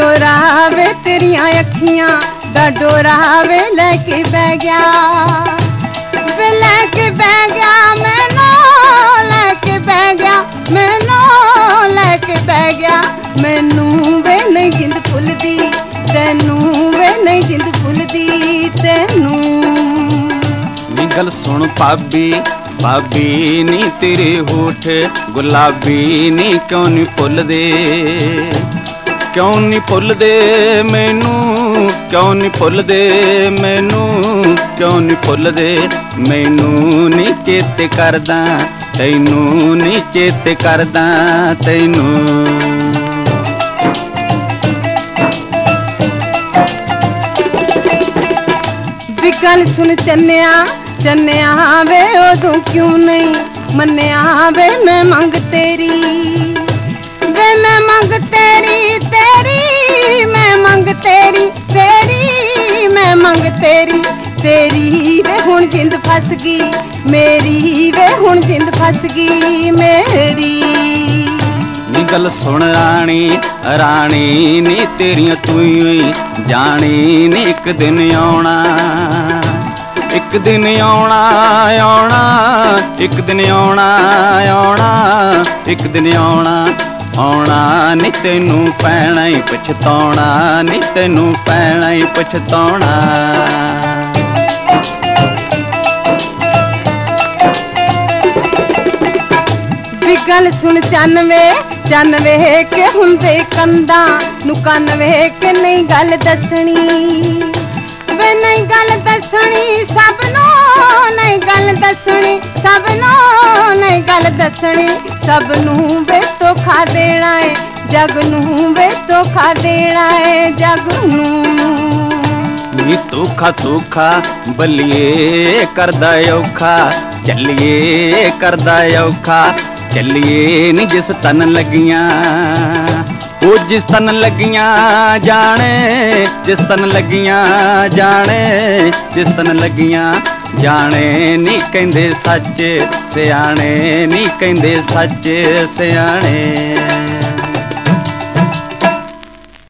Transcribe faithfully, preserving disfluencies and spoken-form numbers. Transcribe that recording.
डोरा वे तेरिया अखियां दा डोरा वे लैके बह गया वे लैके बह गया मैनू लैके बह गया मैनू लैके बह गया मैनू वे नहीं जिंद भुलदी तैनू वे नहीं जिंद भुलदी तैनू। नी गल सुन भाभी भाभी नी तेरे होठ गुलाबी नी क्यों नी भुलदे क्यों नी भुलदे मैनू क्यों नी भुलदे मैनू क्यों नी भुलदे मैनू नी चेते करदा तैनू नी चेते करदा तैनू। गल सुन चन्निया चन्निया वे उदों क्यों नहीं मन्निया वे मैं मंग तेरी वे मैं मंग तेरी तेरी मैं मंग तेरी तेरी मैं मंग तेरी तेरी वे हुण जिंद फस गई मेरी वे हुण जिंद फस गई मेरी। नी गल सुन रानी रानी नी तेरियां तू ही जानी नी एक दिन आउणा एक दिन आउणा आउणा एक दिन आउणा आउणा एक दिन आउणा आउणा नी तैनू पैणा ही पछताउणा नी तैनू पैणा ही पछताउणा। गल सुन चन वे चन वे के हुंदे कंदा नू कन वे के नहीं गल दसनी वे नहीं गल दसनी सबनों नहीं गल दसनी सबनों नहीं गल दसनी सबनू वे धोखा देना है जग नू वे धोखा देना है जग नू। नी धोखा धोखा बलिए करदा औखा चलिए करदा औखा चलिए नी जिस तन लगियां ओ जिस तन लगियां जाने जिस तन लगियां जाने जिस तन लगियां जाने नी कहंदे सच सियाणे नी कहंदे सच सियाणे।